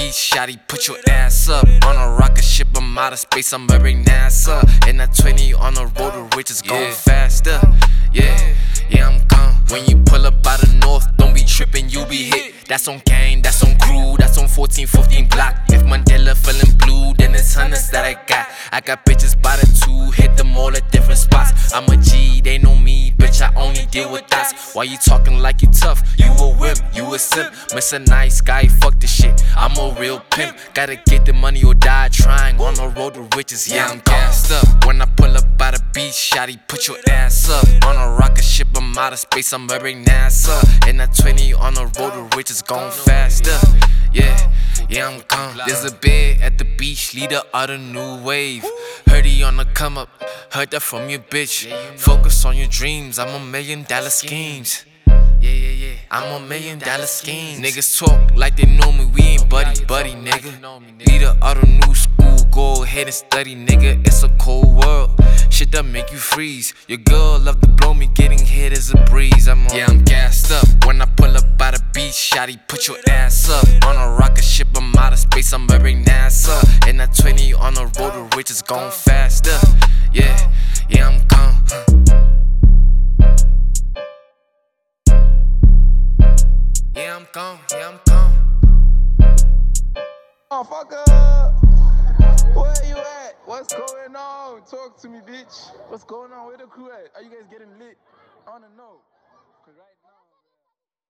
beach, shawty, put your ass up. On a rocket ship, I'm out of space, I'm wearing NASA. And that 20 on the road to riches going faster. Yeah, I'm gone. When you pull up out of north, don't be tripping, you be hit. That's on Kane, that's on Crew, that's on 14, 15 block. If Mandela feeling blue, then it's hundreds that I got. I got bitches by the two, hit them all at different spots. I'm a G, they know me, bitch, I only deal with dots. Why you talking like you tough? You a whip, you a simp. Miss a nice guy, fuck this shit. I'm a real pimp. Gotta get the money or die trying. On the road to riches, yeah, I'm gassed up. When I pull up by the beach, shawty, put your ass up. On a rocket ship, I'm out of space, I'm wearing NASA. And that 20 on the road to riches going faster. Yeah, I'm gone. There's a bed at the beach, leader of the new wave. Heard he on the come up, heard that from your bitch. Focus on your dreams, I'm $1 million schemes. Yeah, I'm $1 million schemes. Niggas talk like they know me, we ain't buddy, nigga. Leader of the new school, go ahead and study, nigga. It's a cold world, shit that make you freeze. Your girl love to blow me, getting hit as a breeze. I'm gassed up. When I pull up by the beach, shawty, put your ass up. On a rocket ship, I'm out of space, I'm wearing NASA. And that 20 on the road to riches going faster. Yeah, I'm gone. Yeah, I'm gone. Motherfucker, where you at? What's going on? Talk to me, bitch. What's going on? Where the crew at? Are you guys getting lit? I wanna know. 'Cause right